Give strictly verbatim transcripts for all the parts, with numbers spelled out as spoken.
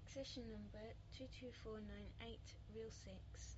Accession number two two four nine eight, Real six.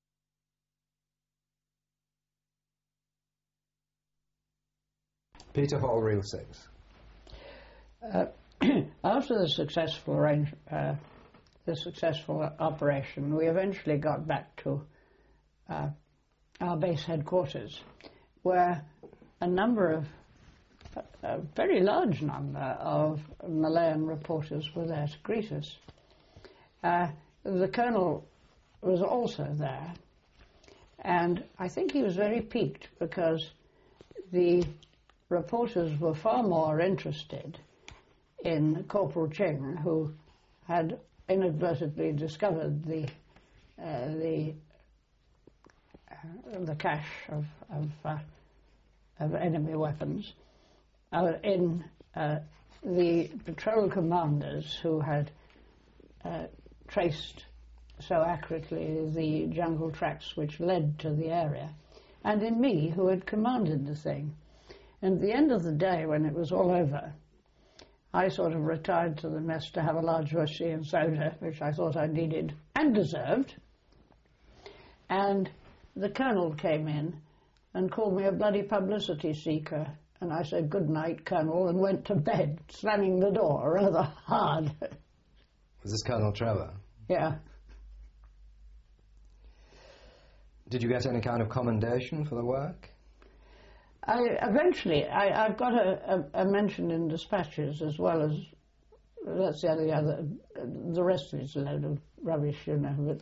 Peter Hall, Real six. Uh, after the successful arrange, uh, the successful operation, we eventually got back to uh, our base headquarters, where a number of, a very large number of Malayan reporters were there to greet us. Uh, the Colonel was also there, and I think he was very piqued because the reporters were far more interested in Corporal Cheng, who had inadvertently discovered the uh, the uh, the cache of of, uh, of enemy weapons uh, in uh, the patrol commanders who had uh, traced so accurately the jungle tracks which led to the area, and in me, who had commanded the thing. And at the end of the day, when it was all over, I sort of retired to the mess to have a large whiskey and soda, which I thought I needed and deserved. And the Colonel came in and called me a bloody publicity seeker. And I said, "Good night, Colonel," and went to bed, slamming the door rather hard. Was this Colonel Trevor? Yeah. Did you get any kind of commendation for the work? I, eventually, I, I've got a, a, a mention in dispatches, as well as, that's the other, other, the rest of it's a load of rubbish, you know. But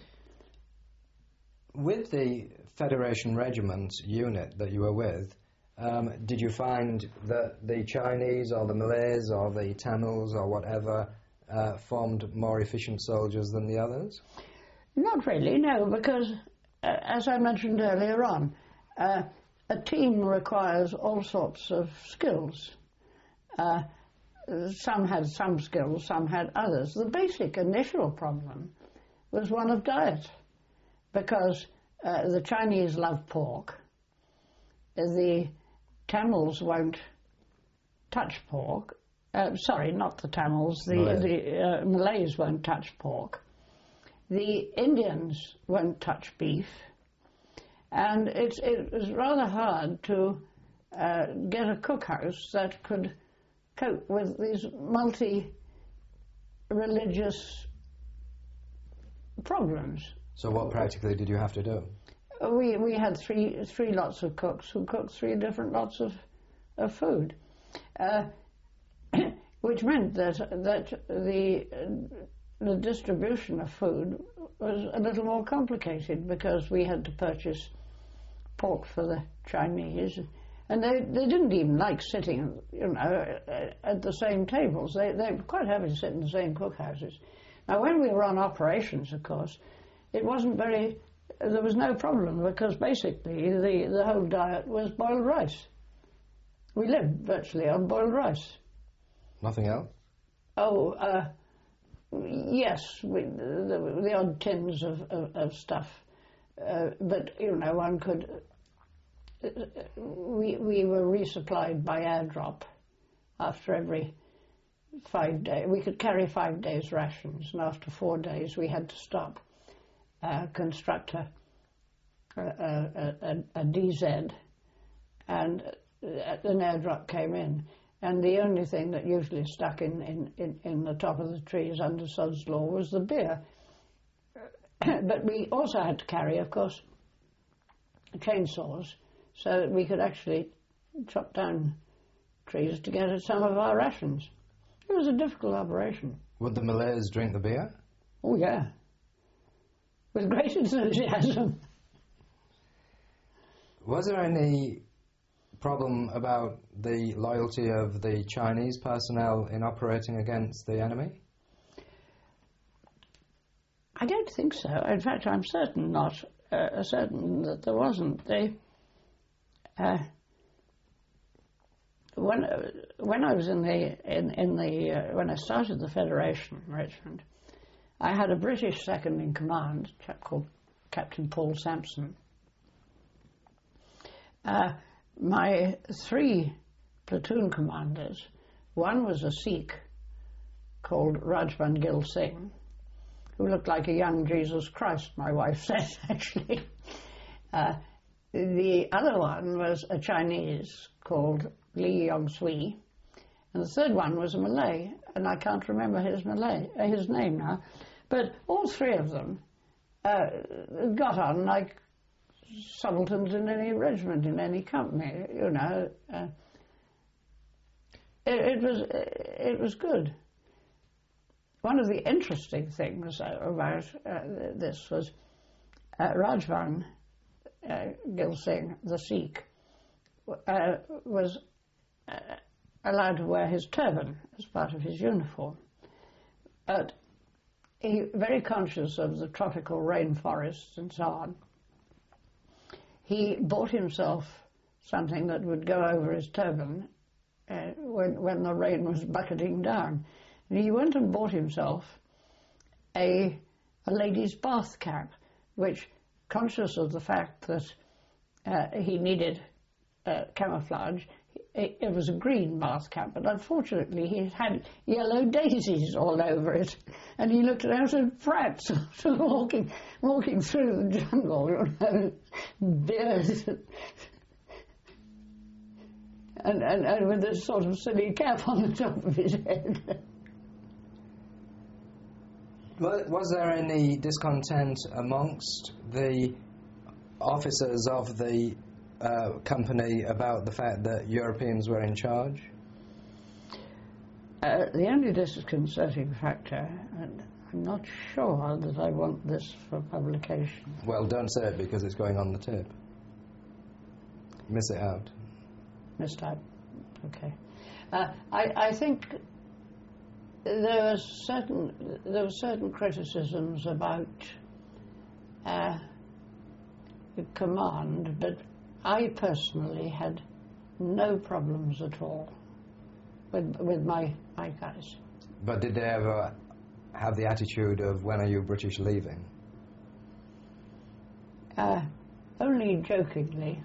with the Federation Regiment unit that you were with, um, did you find that the Chinese or the Malays or the Tamils or whatever uh, formed more efficient soldiers than the others? Not really, no, because, uh, as I mentioned earlier on, uh, a team requires all sorts of skills. Uh, some had some skills, some had others. The basic initial problem was one of diet, because uh, the Chinese love pork, the Tamils won't touch pork, uh, sorry, not the Tamils, the, Malays. the uh, Malays won't touch pork, the Indians won't touch beef, and it's, it was rather hard to uh, get a cookhouse that could cope with these multi-religious problems. So what practically did you have to do? We, we had three, three lots of cooks who cooked three different lots of, of food, uh, which meant that, that the, the distribution of food was a little more complicated, because we had to purchase pork for the Chinese, and they, they didn't even like sitting, you know, at the same tables. They, they were quite happy to sit in the same cookhouses. Now, when we were on operations, of course, it wasn't very, there was no problem, because basically the, the whole diet was boiled rice. We lived virtually on boiled rice. Nothing else? Oh, uh, yes, we, the, the odd tins of, of, of stuff. Uh, but, you know, one could, uh, we, we were resupplied by airdrop after every five days. We could carry five days rations, and after four days we had to stop, uh, construct a, a, a, a, a D Z, and an airdrop came in. And the only thing that usually stuck in, in, in, in the top of the trees under Sod's Law was the beer. But we also had to carry, of course, chainsaws, so that we could actually chop down trees to get at some of our rations. It was a difficult operation. Would the Malays drink the beer? Oh, yeah. With great enthusiasm. Was there any problem about the loyalty of the Chinese personnel in operating against the enemy? I don't think so. In fact, I'm certain not, uh, certain that there wasn't. They, uh, when uh, when I was in the in in the uh, when I started the Federation in Richmond, I had a British second in command, a chap called Captain Paul Sampson. Uh, my three platoon commanders, one was a Sikh called Rajban Gill Singh, who looked like a young Jesus Christ, my wife says, actually. Uh, the other one was a Chinese called Li Yongsui, and the third one was a Malay, and I can't remember his Malay, uh, his name now. But all three of them uh, got on like subalterns in any regiment, in any company, you know. Uh, it, it was it was good. One of the interesting things about uh, this was uh, Rajbang uh, Gil Singh, the Sikh, uh, was uh, allowed to wear his turban as part of his uniform. But he, very conscious of the tropical rainforests and so on, he bought himself something that would go over his turban uh, when, when the rain was bucketing down. And he went and bought himself a, a lady's bath cap, which, conscious of the fact that uh, he needed uh, camouflage, it, it was a green bath cap, but unfortunately he had yellow daisies all over it, and he looked out of brat, sort of walking, walking through the jungle, you know, beard, and, and, and with this sort of silly cap on the top of his head. Was there any discontent amongst the officers of the uh, company about the fact that Europeans were in charge? Uh, the only disconcerting factor, and I'm not sure that I want this for publication. Well, don't say it because it's going on the tip. Miss it out. Missed out. Okay. Uh, I, I think there was certain there were certain criticisms about uh, the command, but I personally had no problems at all with with my my guys. But did they ever have the attitude of, when are you British leaving? Uh, only jokingly.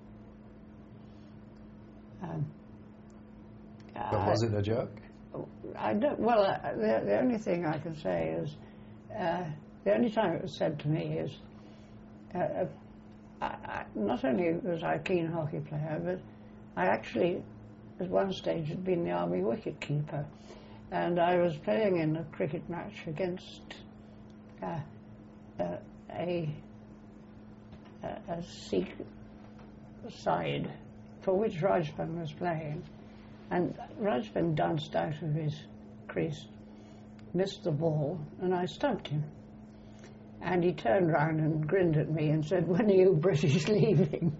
Um, but was it a joke? I don't. Well, uh, the, the only thing I can say is uh, the only time it was said to me is uh, I, I, not only was I a keen hockey player, but I actually, at one stage, had been the army wicket keeper, and I was playing in a cricket match against uh, uh, a a, a Sikh side for which Rajbang was playing. And Rajbang danced out of his crease, missed the ball, and I stumped him. And he turned round and grinned at me and said, "When are you British leaving?"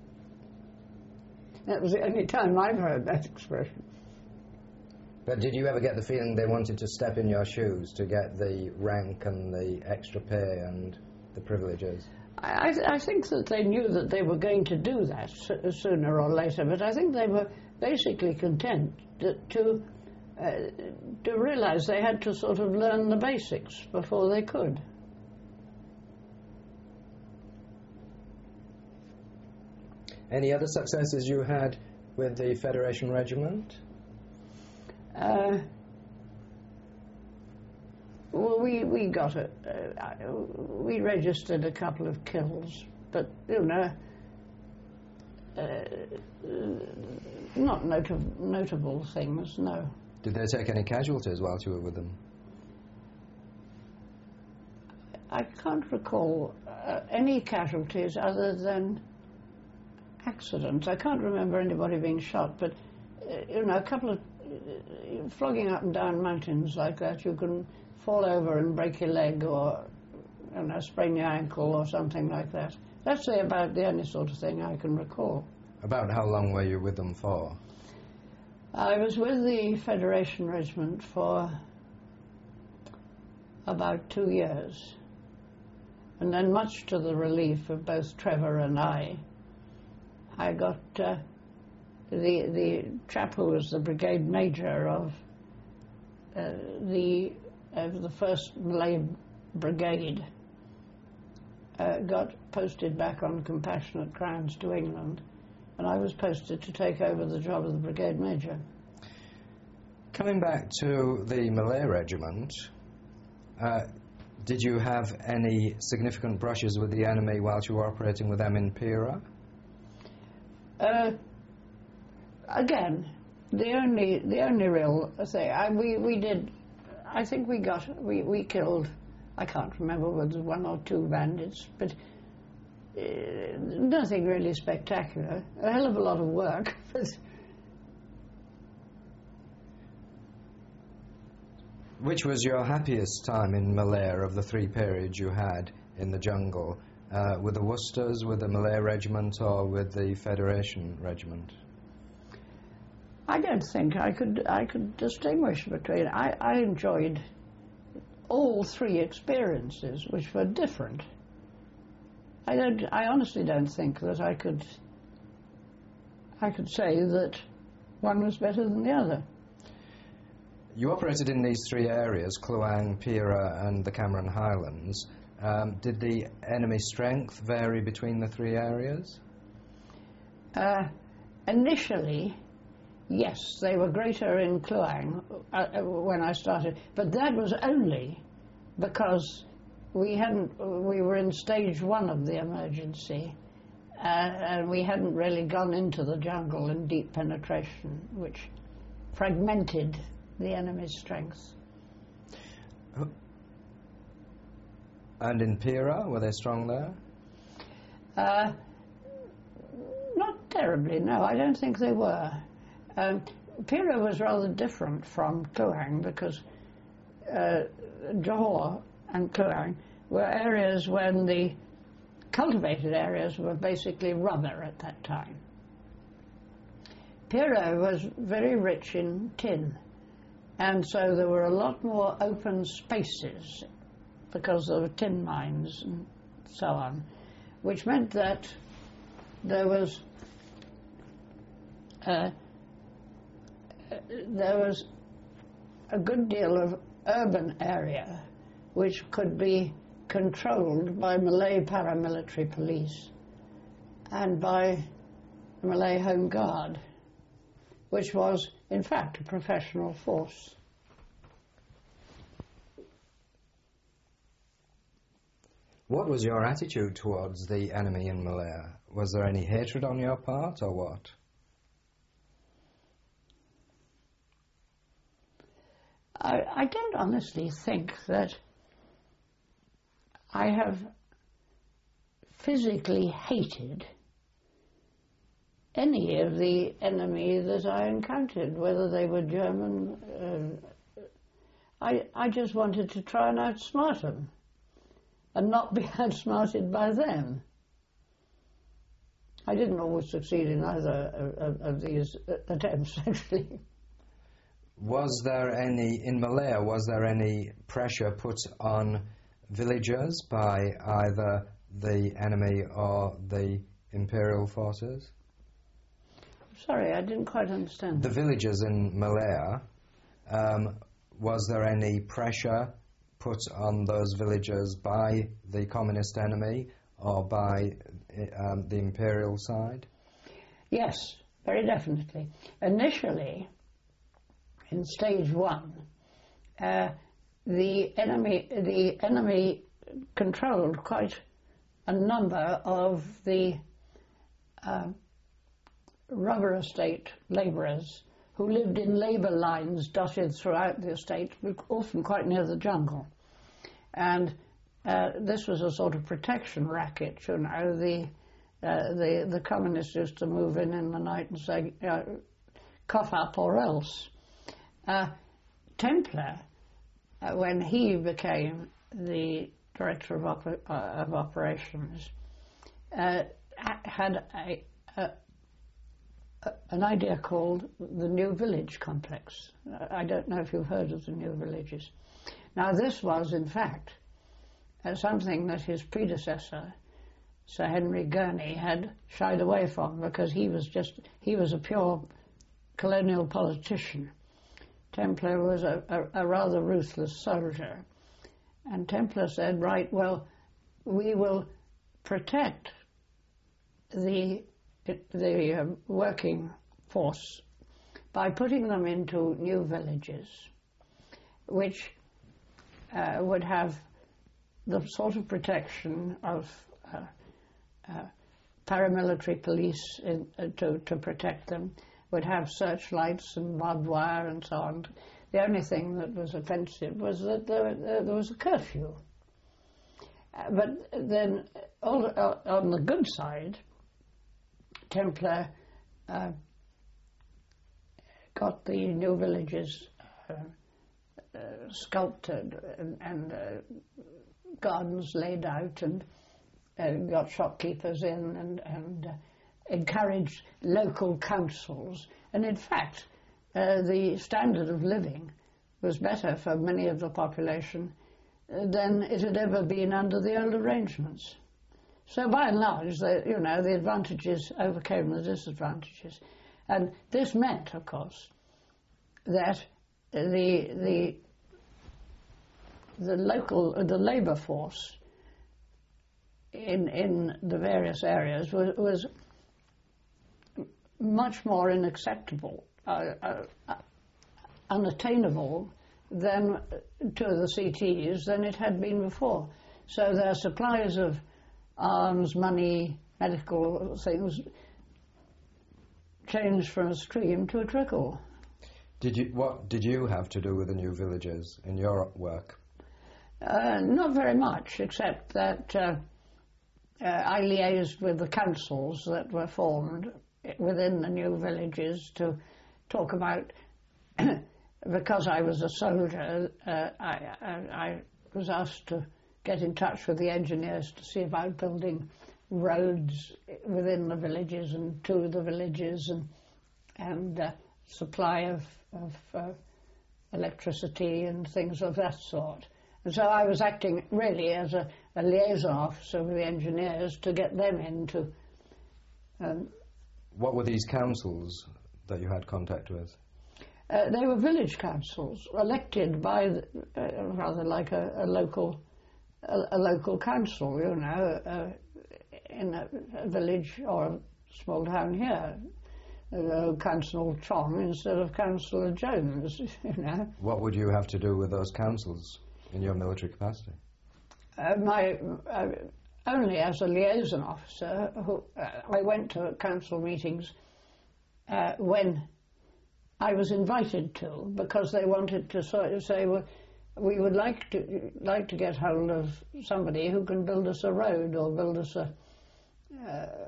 That was the only time I've heard that expression. But did you ever get the feeling they wanted to step in your shoes to get the rank and the extra pay and the privileges? I, I think that they knew that they were going to do that sooner or later, but I think they were basically content to to, uh, to realise they had to sort of learn the basics before they could. Any other successes you had with the Federation Regiment? Uh, well, we, we got it. Uh, we registered a couple of kills, but, you know, uh, not nota- notable things, no. Did they take any casualties whilst you were with them? I can't recall uh, any casualties other than accidents. I can't remember anybody being shot, but, uh, you know, a couple of uh, flogging up and down mountains like that, you can fall over and break your leg or, you know, sprain your ankle or something like that. That's about the only sort of thing I can recall. About how long were you with them for? I was with the Federation Regiment for about two years. And then, much to the relief of both Trevor and I, I got uh, the the chap who was the brigade major of uh, the of the first Malay Brigade uh, got posted back on compassionate grounds to England, and I was posted to take over the job of the brigade major. Coming back to the Malay Regiment, uh, Did you have any significant brushes with the enemy whilst you were operating with them in Peera? Uh, again, the only the only real thing I, we we did, I think we got we we killed. I can't remember whether it was one or two bandits, but uh, nothing really spectacular. A hell of a lot of work. Which was your happiest time in Malaya of the three periods you had in the jungle? Uh, with the Worcesters, with the Malay Regiment, or with the Federation Regiment? I don't think I could I could distinguish between. I, I enjoyed all three experiences, which were different. I don't. I honestly don't think that I could. I could say that one was better than the other. You operated in these three areas, Kluang, Peera and the Cameron Highlands. Um, did the enemy strength vary between the three areas? Uh, initially, yes, they were greater in Kluang uh, when I started, but that was only because we hadn't. We were in stage one of the emergency, uh, and we hadn't really gone into the jungle in deep penetration, which fragmented the enemy's strength. And in Peera, were they strong there? Uh, not terribly, no, I don't think they were. Um, Peera was rather different from Kluang because uh, Johor and Kluang were areas when the cultivated areas were basically rubber at that time. Peera was very rich in tin, and so there were a lot more open spaces because there were tin mines and so on, which meant that there was uh, there was a good deal of urban area which could be controlled by Malay paramilitary police and by the Malay Home Guard, which was, in fact, a professional force. What was your attitude towards the enemy in Malaya? Was there any hatred on your part, or what? I, I don't honestly think that I have physically hated any of the enemy that I encountered, whether they were German. Uh, I, I just wanted to try and outsmart them and not be outsmarted by them. I didn't always succeed in either of, of, of these attempts, actually. Was there any, in Malaya, was there any pressure put on villagers by either the enemy or the imperial forces? Sorry, I didn't quite understand. The villagers in Malaya, um, was there any pressure put on those villagers by the communist enemy or by um, the imperial side? Yes, very definitely. Initially, in stage one, uh, the enemy the enemy controlled quite a number of the uh, rubber estate labourers who lived in labour lines dotted throughout the estate, often quite near the jungle. And uh, this was a sort of protection racket, you know. The, uh, the, the communists used to move in in the night and say, uh, cough up or else. Uh, Templer, uh, when he became the director of, oper uh, of operations, uh, had a, a, a, an idea called the New Village Complex. I don't know if you've heard of the New Villages. Now this was, in fact, uh, something that his predecessor, Sir Henry Gurney, had shied away from because he was just, he was a pure colonial politician. Templer was a, a, a rather ruthless soldier. And Templer said, right, well, we will protect the, the uh, working force by putting them into new villages, which uh, would have the sort of protection of uh, uh, paramilitary police in, uh, to, to protect them, would have searchlights and barbed wire and so on. The only thing that was offensive was that there, uh, there was a curfew. Uh, but then, all, uh, on the good side, Templar uh, got the new villages uh, uh, sculpted and, and uh, gardens laid out, and uh, got shopkeepers in, and, and uh, encouraged local councils. And in fact, uh, the standard of living was better for many of the population uh, than it had ever been under the old arrangements. So by and large, the, you know, the advantages overcame the disadvantages. And this meant, of course, that the, the, the local, the labour force in, in the various areas was, was much more unacceptable, uh, uh, unattainable than to the C Ts than it had been before. So their supplies of arms, money, medical things changed from a stream to a trickle. Did you, what did you have to do with the new villages in your work? Uh, not very much, except that uh, uh, I liaised with the councils that were formed within the new villages to talk about, because I was a soldier, uh, I, I, I was asked to get in touch with the engineers to see about building roads within the villages and to the villages, and, and uh, supply of, of uh, electricity and things of that sort. And so I was acting really as a, a liaison officer with the engineers to get them into. Um, what were these councils that you had contact with? Uh, they were village councils elected by, the, uh, rather like a, a local, a, a local council, you know, uh, in a, a village or a small town here. Uh, Councillor Chong instead of Councillor Jones, you know. What would you have to do with those councils in your military capacity? Uh, my uh, only as a liaison officer, who, uh, I went to council meetings uh, when I was invited to, because they wanted to sort of say, well, we would like to like to get hold of somebody who can build us a road or build us a, uh,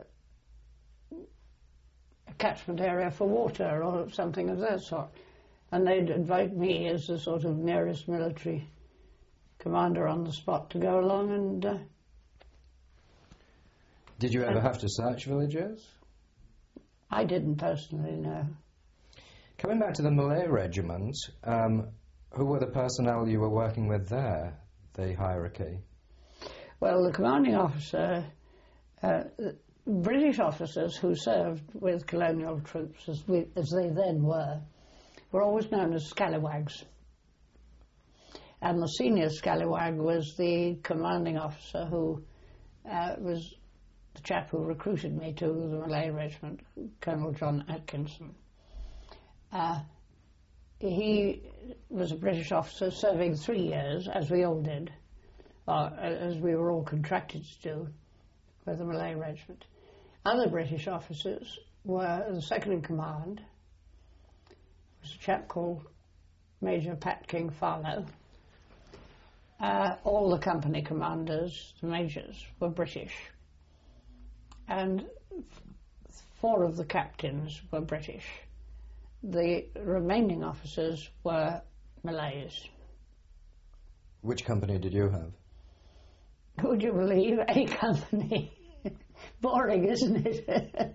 a catchment area for water or something of that sort. And they'd invite me as the sort of nearest military commander on the spot to go along and... Uh, Did you ever have to search villages? I didn't personally, no. Coming back to the Malay regiment, um, who were the personnel you were working with there, the hierarchy? Well, the commanding officer, uh, British officers who served with colonial troops, as, we, as they then were, were always known as scallywags. And the senior scallywag was the commanding officer who uh, was the chap who recruited me to the Malay regiment, Colonel John Atkinson. Uh, he was a British officer serving three years, as we all did, or as we were all contracted to do with the Malay regiment. Other British officers were the second in command, was a chap called Major Pat King Farlow. Uh, all the company commanders, the majors, were British, and four of the captains were British. The remaining officers were Malays. Which company did you have? Would you believe? A company. Boring, isn't it?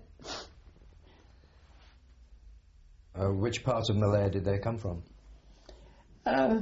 uh, which part of Malaya did they come from? Uh,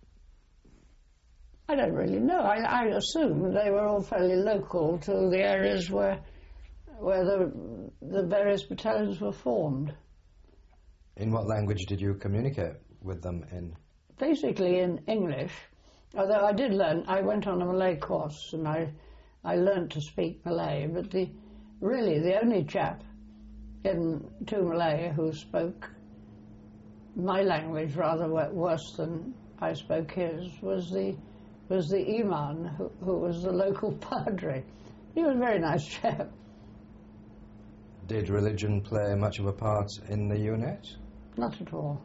I don't really know. I, I assume they were all fairly local to the areas where where the, the various battalions were formed. In what language did you communicate with them in? Basically in English, although I did learn, I went on a Malay course and I, I learned to speak Malay, but the really the only chap in to Malay who spoke my language rather worse than I spoke his was the was the Imam, who, who was the local padre. He was a very nice chap. Did religion play much of a part in the unit? Not at all.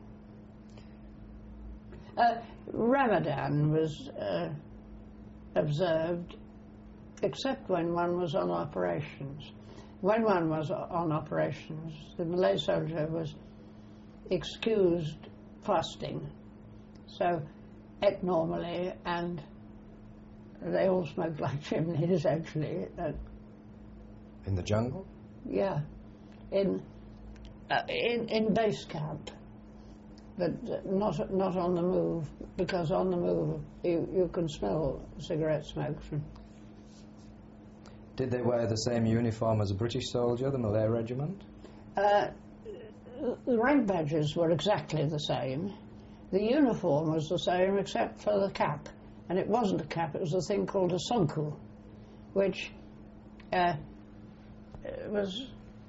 Uh, Ramadan was uh, observed except when one was on operations. When one was on operations, the Malay soldier was excused fasting, so ate normally, and they all smoked like chimneys, actually. Uh, in the jungle? Yeah, in uh, in in base camp, but not not on the move, because on the move you you can smell cigarette smoke from. Did they wear the same uniform as a British soldier, the Malay regiment? Uh, the rank badges were exactly the same. The uniform was the same except for the cap. And it wasn't a cap, it was a thing called a sonku, which uh, was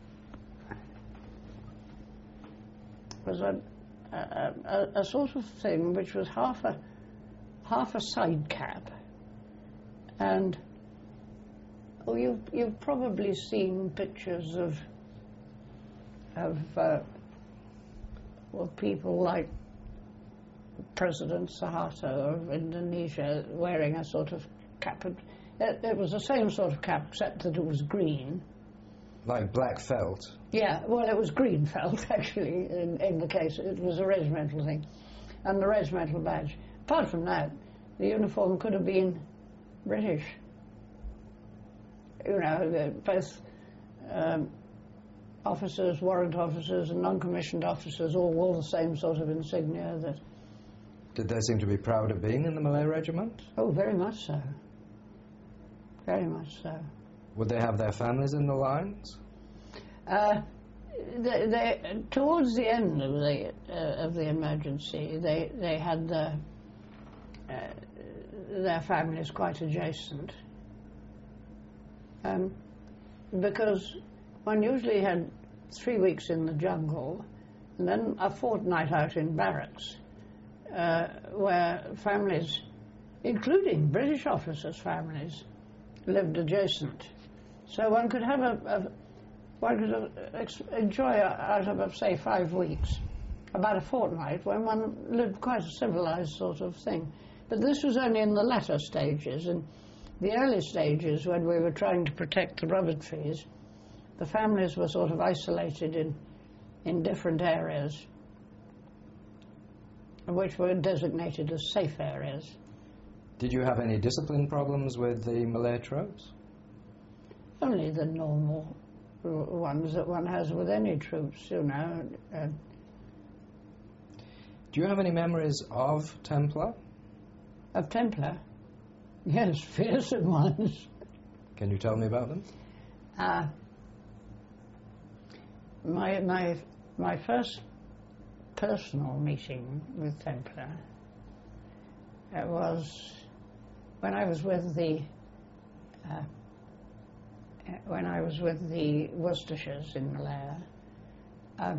was a, a, a, a sort of thing which was half a half a side cap. And oh, you've you've probably seen pictures of of uh, well, people like President Suharto of Indonesia wearing a sort of cap. It, it was the same sort of cap except that it was green. Like black felt? Yeah, well, it was green felt actually. In, in the case, it was a regimental thing, and the regimental badge. Apart from that, the uniform could have been British. You know, the, both um, officers, warrant officers, and non-commissioned officers all wore the same sort of insignia. That. Did they seem to be proud of being in the Malay regiment? Oh, very much so. Very much so. Would they have their families in the lines? Uh, they, they, towards the end of the uh, of the emergency, they they had their uh, their families quite adjacent, um, because one usually had three weeks in the jungle, and then a fortnight out in barracks, uh, where families, including British officers' families, lived adjacent. So one could have a, a one could uh, ex- enjoy out of, say, five weeks, about a fortnight, when one lived quite a civilized sort of thing. But this was only in the latter stages. In the early stages, when we were trying to protect the rubber trees, the families were sort of isolated in in different areas, which were designated as safe areas. Did you have any discipline problems with the Malay troops? Only the normal ones that one has with any troops, you know. Uh, Do you have any memories of Templar? of Templar? Yes, fearsome ones. Can you tell me about them? Uh, my, my, my first personal meeting with Templar uh, was when I was with the uh, when I was with the Worcestershires in Malaya. Uh,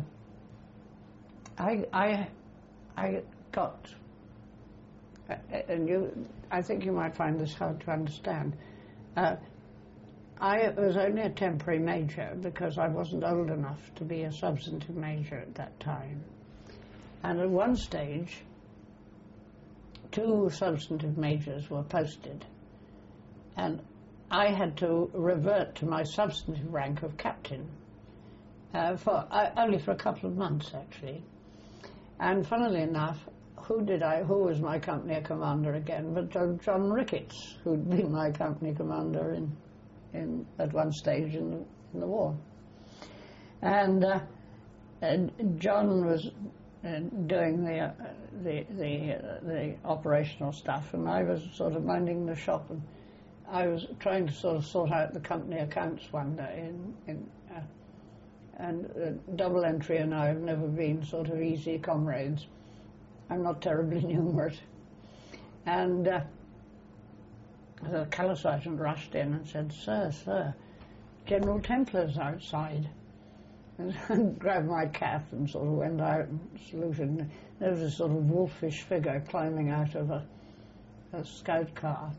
I I I got uh, and you I think you might find this hard to understand. Uh, I was only a temporary major because I wasn't old enough to be a substantive major at that time. And at one stage, two substantive majors were posted, and I had to revert to my substantive rank of captain uh, for uh, only for a couple of months, actually. And funnily enough, who did I? Who was my company commander again? But John, John Ricketts, who'd been my company commander in, in at one stage in the, in the war. And, uh, and John was uh, doing the uh, the the, uh, the operational stuff, and I was sort of minding the shop, and I was trying to sort of sort out the company accounts one day, in, in, uh, and uh, Double Entry and I have never been sort of easy comrades. I'm not terribly numerate. And uh, the colour sergeant rushed in and said, "Sir, sir, General Templar's outside." And I grabbed my cap and sort of went out and saluted. And there was a sort of wolfish figure climbing out of a a scout car,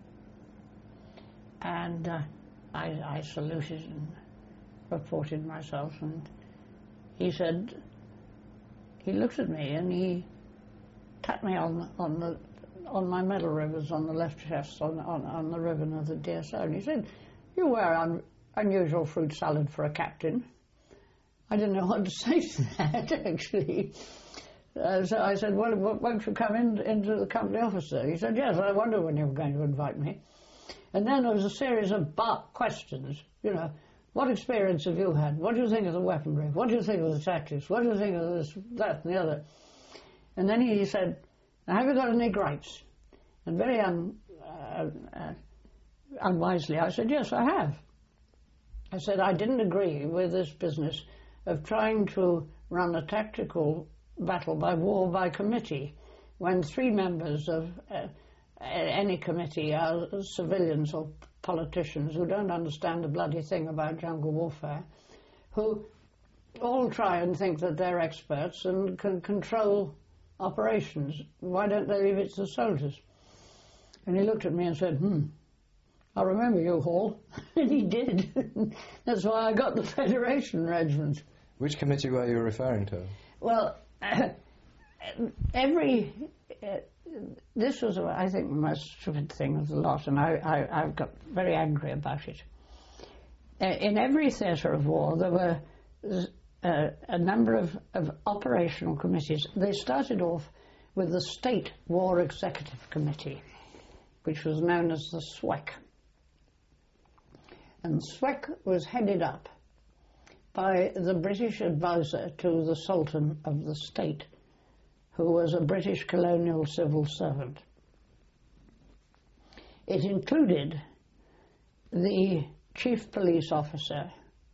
and uh, I, I saluted and reported myself, and he said, he looked at me and he tapped me on on the on my medal ribbons on the left chest on on, on the ribbon of the D S O, and he said, "You wear un, unusual fruit salad for a captain." I didn't know what to say to that, actually. Uh, so I said, "Well, won't you come in into the company officer?" He said, "Yes, I wonder when you were going to invite me." And then there was a series of bark questions, you know, what experience have you had? What do you think of the weaponry? What do you think of the tactics? What do you think of this, that, and the other? And then he said, "Now, have you got any gripes?" And very un, uh, uh, unwisely, I said, "Yes, I have." I said, "I didn't agree with this business of trying to run a tactical battle by war by committee when three members of uh, any committee are civilians or politicians who don't understand a bloody thing about jungle warfare, who all try and think that they're experts and can control operations. Why don't they leave it to the soldiers?" And he looked at me and said, hmm, "I remember you, Hall." And he did. That's why I got the Federation Regiment. Which committee were you referring to? Well, uh, every... Uh, this was, I think, the most stupid thing of the lot, and I, I, I got very angry about it. Uh, in every theatre of war, there were uh, a number of, of operational committees. They started off with the State War Executive Committee, which was known as the S W E C. And S W E C was headed up by the British advisor to the Sultan of the state, who was a British colonial civil servant. It included the chief police officer,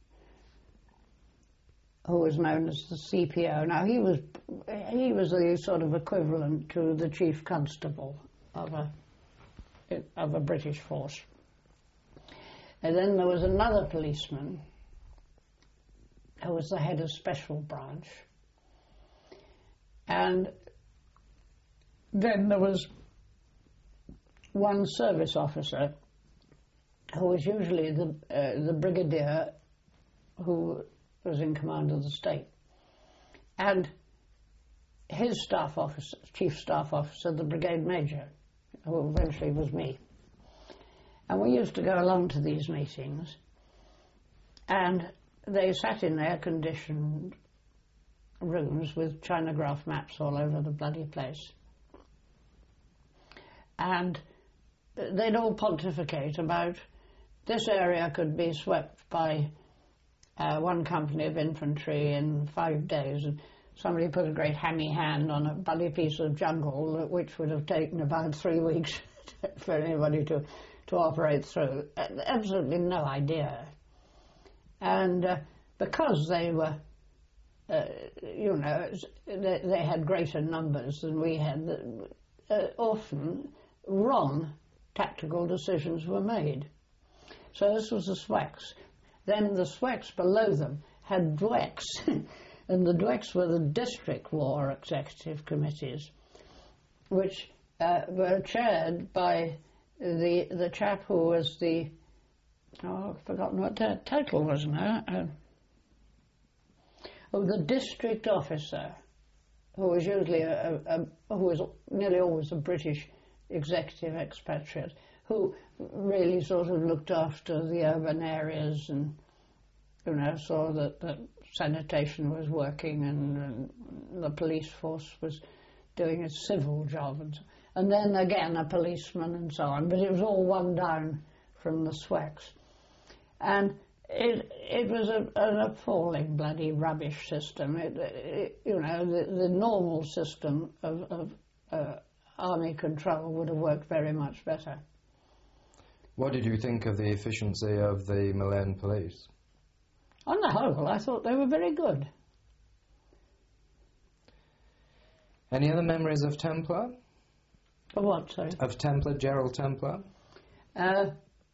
who was known as the C P O. Now, he was he was the sort of equivalent to the chief constable of a of a British force. And then there was another policeman who was the head of special branch. And then there was one service officer who was usually the uh, the brigadier who was in command of the state, and his staff officer, chief staff officer, the brigade major, who eventually was me. And we used to go along to these meetings, and they sat in air-conditioned rooms with chinograph maps all over the bloody place. And they'd all pontificate about this area could be swept by uh, one company of infantry in five days. And somebody put a great hammy hand on a bloody piece of jungle, which would have taken about three weeks for anybody to, to operate through. Absolutely no idea. And uh, because they were Uh, you know, they, they had greater numbers than we had, uh, often wrong tactical decisions were made. So this was the S W E Cs. Then the S W E Cs below them had D W E Cs, and the D W E Cs were the District War Executive Committees, which uh, were chaired by the the chap who was the, oh, I've forgotten what that title was now, uh, oh, the district officer, who was usually a, a, a who was nearly always a British executive expatriate, who really sort of looked after the urban areas and, you know, saw that, that sanitation was working and, and the police force was doing a civil job, and, so, and then again a policeman and so on. But it was all one down from the S W E Cs, and it it was a, an appalling bloody rubbish system. It, it, you know, the, the normal system of, of uh, army control would have worked very much better. What did you think of the efficiency of the Malayan police? On the whole, I thought they were very good. Any other memories of Templar? Of what, sorry? Of Templar, Gerald Templar? Uh,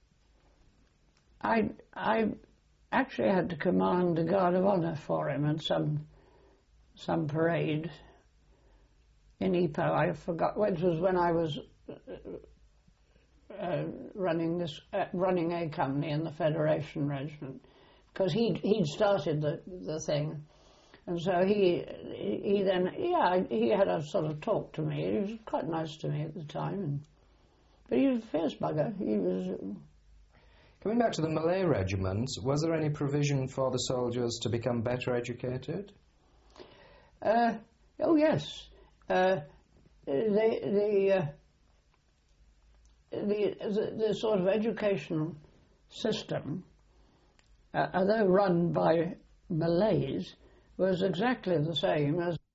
I I actually had to command the Guard of Honour for him at some some parade in Ipoh. I forgot, which was when I was uh, running this, uh, running a company in the Federation Regiment, because he'd he'd started the the thing, and so he he then yeah he had a sort of talk to me. He was quite nice to me at the time, and, but he was a fierce bugger. He was. Uh, Coming back to the Malay regiments, was there any provision for the soldiers to become better educated? Uh, oh yes, uh, the the, uh, the the the sort of educational system, uh, although run by Malays, was exactly the same as